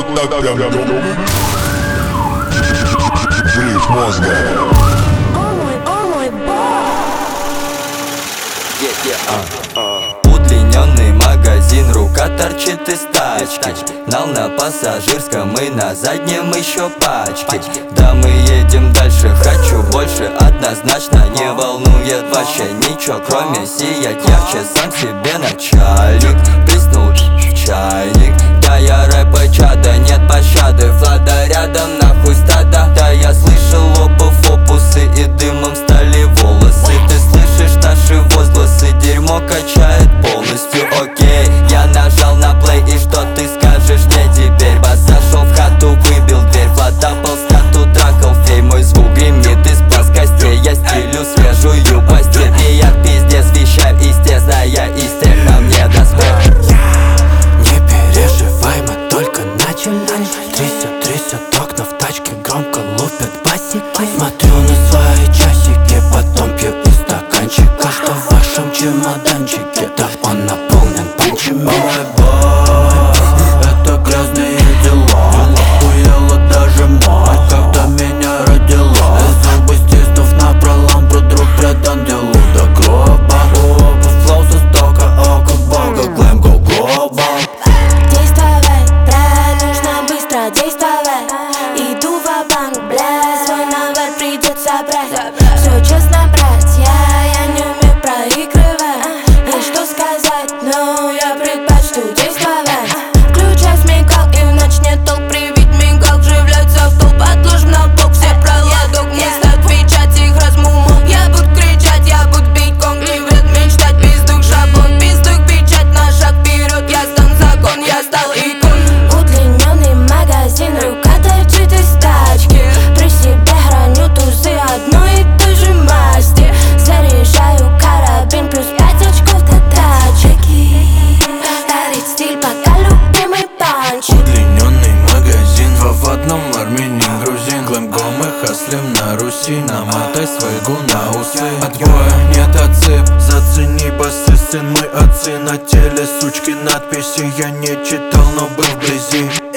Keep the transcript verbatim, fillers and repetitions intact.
вот так прям взрыв мозга. Удлиненный магазин, рука торчит из тачки. Нал на пассажирском и на заднем еще пачки. Да, мы едем дальше, хочу больше, однозначно не волнует вообще ничего, кроме сиять ярче. Сам себе начальник, плеснул в чайник. Да, я рэпа чада, нет пощады, Влада рядом, нахуй стада. Да, я слышал обувь, опусы и дымом стали волосы. Ты слышишь наши возгласы, дерьмо качает полностью, окей. Я нажал на плей, и что ты скажешь мне теперь? Бас зашел в хату, выбил дверь, Влада пол стату трахал фей. Мой звук гремит из плоскостей, я стелю свежую постель. И я пиздец вещаю, естественно, я из тех, нам не доспех. Не переживай, мы только начали. Трясет, трясет окна в тачке, громко лупят басики. Смотрю на свои часики, потом пью из стаканчика, что в вашем чемоданчике. Да он наполнен панчами. Это грязные дела, охуела даже мать, когда меня родила. Зубы стиснув напролом, про друг предан делу до гроба. Оба флоу со стока, око бога, глэм го глобал. Действовать, брат, нужно быстро действовать. Иду ва-банк, бля, свой навар придется брать. Все честно, братья, я не умею проигрывать. И что сказать, но я предпочту действовать. Включай смекал, и в ночь нет толк привить мигал. Вживляться в толп, отложим на бок все проладок. Не отвечать, их размумал. Я буду кричать, я буду бить конг. Не вред мечтать, пиздук шаблон. Пиздук печать, на шаг вперед. Я стану закон, я стал икон. Удлиненный магазин, рука торчит из тачки. При себе храню тузы одной и той же масти. Заряжаю карабин, плюс пять очков до тачки. Дарит стиль, пока любимый панч. Удлиненный магазин, два в одном, армянин, грузин. Глэм го, мы хаслим на Руси. Намотай свойгу на усы. Отбоя нет, отсып. Зацени басы, сын, мы отцы. На теле сучки надписи я не читал, но был вблизи.